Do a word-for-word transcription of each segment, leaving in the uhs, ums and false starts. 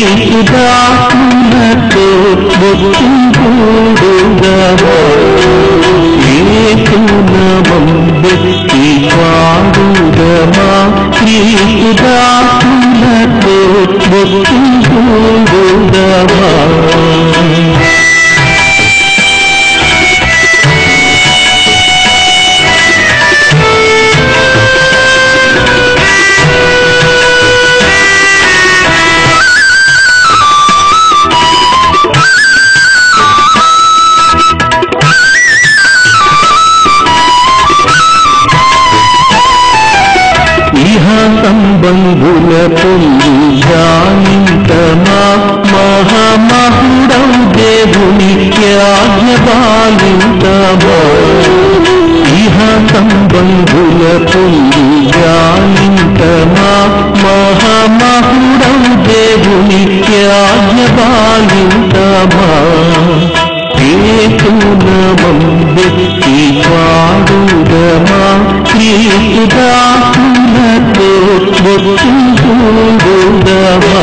శ్రీసుదాసులతో బొత్తుంపుడుగవా ఏసునామం వెత్తి పాడుదమా శ్రీసుదాసులతో బొత్తుంపుడుగవా సంబంధుల పొందు జానింతమా మహామహుడౌ దేవుని ఆజ్ఞపాలింతమా ఇహ సంబంధుల పొందు జానింతమా మహామహుడౌ దేవుని ఆజ్ఞపాలింతమా ఏసునామం వెత్తి పాడుదమా శ్రీసుదాసులతో బొత్తుంపుడుగవా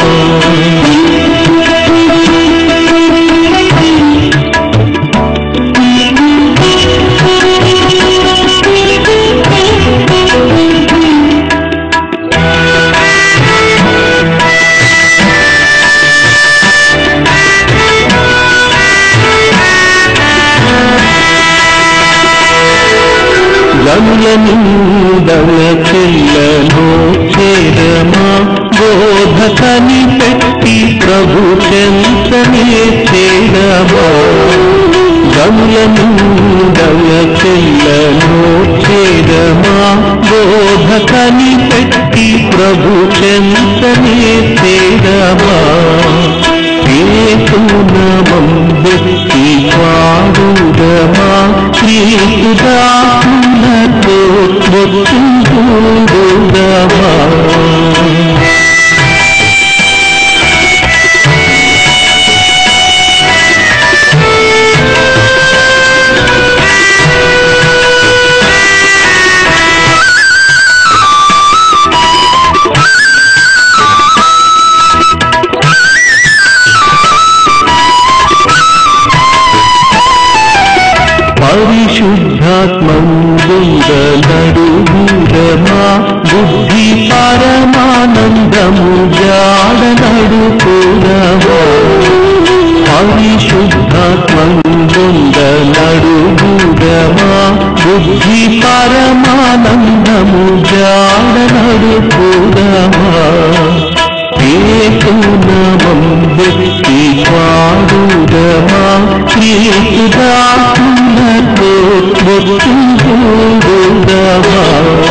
గనులనిందల చెల్లను చేరమా బోధకని పెట్టి ప్రభు చెంతనే చేరమా గనులనిందల చెల్లను చేరమా బోధకని పెట్టి ప్రభు చెంతనే చేరమా ఏసునామం వెత్తి పాడుదమా శ్రీసుదాసులతో బొత్తుంపుడుగవా పరిశుద్ధాత్మందుండనడుగుదమా బుద్ధి పరమానందము జాడనడుకుదమా పరిశుద్ధాత్మందుండనడుగుదమా బుద్ధి పరమానందము జాడనడుకుదమా ఏసునామం వెత్తి పాడుదమా శ్రీసుదాసులతో బొత్తుంపుడుగవా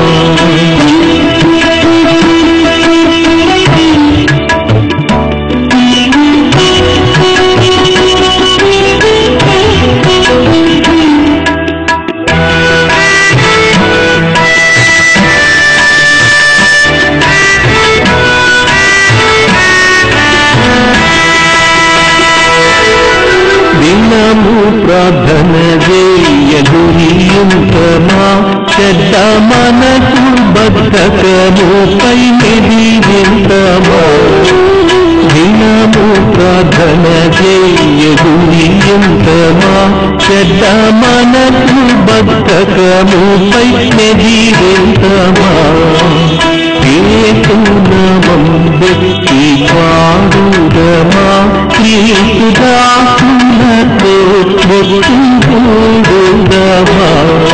దినము ప్రార్థన చేయగునియుంతమా చెడ్డ మనసు బద్ధకముపై నిధింతమా దినము ప్రార్థన చేయగునియుంతమా చెడ్డ మనసు బద్ధకముపై నిధింతమా ఏసునామం వెత్తి పాడుదమా శ్రీసుదాసులతో బొత్తుంపుడుగవా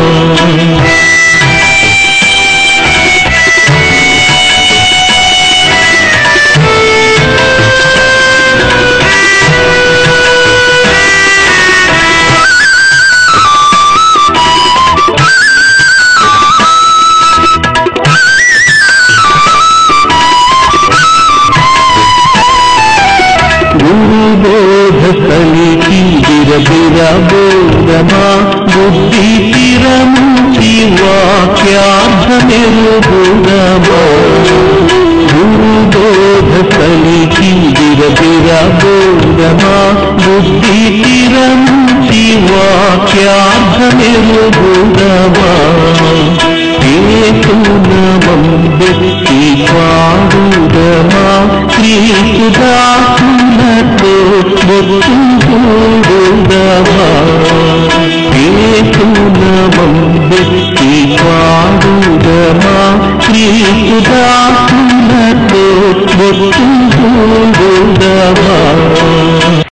గురుబోధస్థలికి బిరబిరబోధమా బుద్ధి తిరముచి వాక్యార్థమెరుగుదమా గురుబోధస్థలికి బిరబిరబోధమా బుద్ధి తిరముచి వాక్యార్థమెరుగుదమా ఏసునామం వెత్తి పాడుదమా క్రీస్తుదాసులతో బొత్తుగూడుదమా కేతునమం వ్యక్తి పాడుదమా క్రీస్తుదాసులతో బొత్తుగూడుదమా